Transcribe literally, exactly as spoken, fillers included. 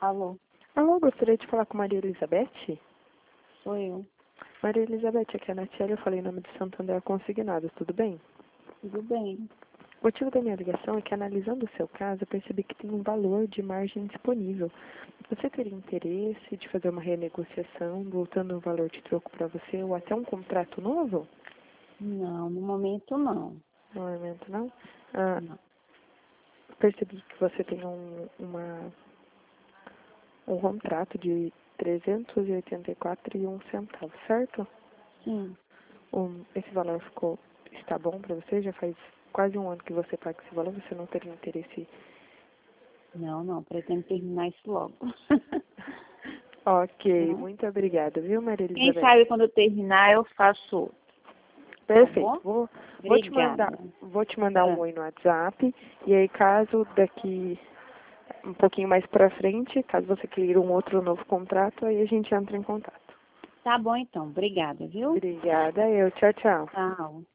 Alô, Alô, gostaria de falar com Maria Elizabeth? sou eu. Maria Elizabeth, aqui é a Natiele, eu falei em nome de Santander Consignados, tudo bem? Tudo bem? O motivo da minha ligação é que, analisando o seu caso, eu percebi que tem um valor de margem disponível. Você teria interesse de fazer uma renegociação, voltando o valor de troco para você, ou até um contrato novo? Não, no momento não. No momento, não? Ah, Não. percebi que você tem um, uma, um contrato de trezentos e oitenta e quatro reais e um centavo, certo? Sim. Um, esse valor ficou, está bom para você? Já faz quase um ano que você paga esse valor, você não teria interesse? Não, não, pretendo terminar isso logo. Ok, Não. muito obrigada, viu, Maria Quem Elizabeth? sabe quando eu terminar eu faço outro, tá Perfeito, bom? vou, vou te mandar, Obrigada. vou te mandar um Ah, oi no WhatsApp, e aí caso daqui um pouquinho mais pra frente, caso você queira um outro novo contrato, aí a gente entra em contato. tá bom então, obrigada, viu? Obrigada, eu, tchau, tchau. Tchau.